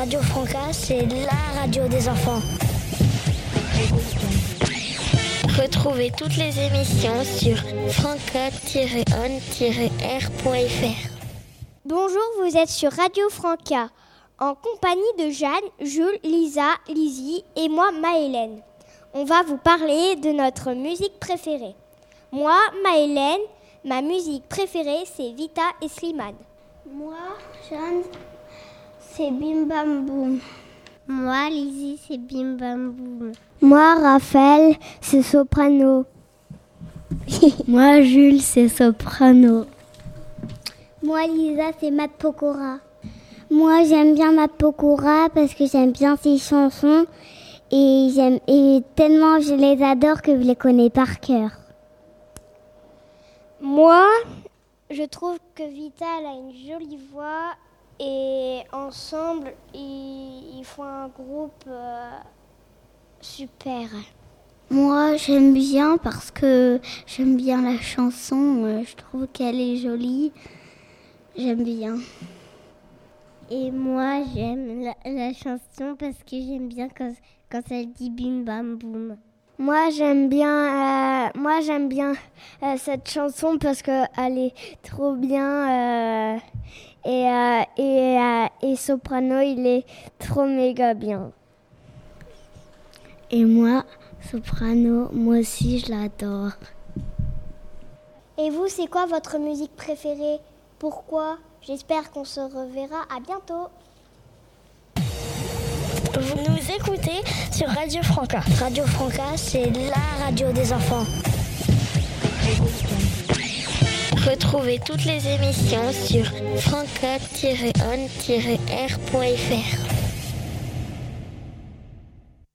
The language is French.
Radio Franca, c'est la radio des enfants. Retrouvez toutes les émissions sur franca-on-r.fr. Bonjour, vous êtes sur Radio Franca, en compagnie de Jeanne, Jules, Lisa, Lizzie et moi, Maëlène. On va vous parler de notre musique préférée. Moi, Maëlène, ma musique préférée, c'est Vita et Slimane. Moi, Jeanne, c'est Bim Bam Boum. Moi, Lizzie, c'est Bim Bam Boum. Moi, Raphaël, c'est Soprano. Moi, Jules, c'est Soprano. Moi, Lisa, c'est Mat Pokora. Moi, j'aime bien Mat Pokora parce que j'aime bien ses chansons et tellement je les adore que je les connais par cœur. Moi, je trouve que Vita elle a une jolie voix et ensemble, ils font un groupe super. Moi, j'aime bien parce que j'aime bien la chanson. Je trouve qu'elle est jolie. J'aime bien. Et moi, j'aime la chanson parce que j'aime bien quand elle dit Bim Bam Boum. Moi, j'aime bien cette chanson parce qu'elle est trop bien et Soprano, il est trop méga bien. Et moi, Soprano, moi aussi, je l'adore. Et vous, c'est quoi votre musique préférée ? Pourquoi ? J'espère qu'on se reverra. À bientôt. Vous nous écoutez sur Radio Franca. Radio Franca, c'est la radio des enfants. Retrouvez toutes les émissions sur franca-on-r.fr.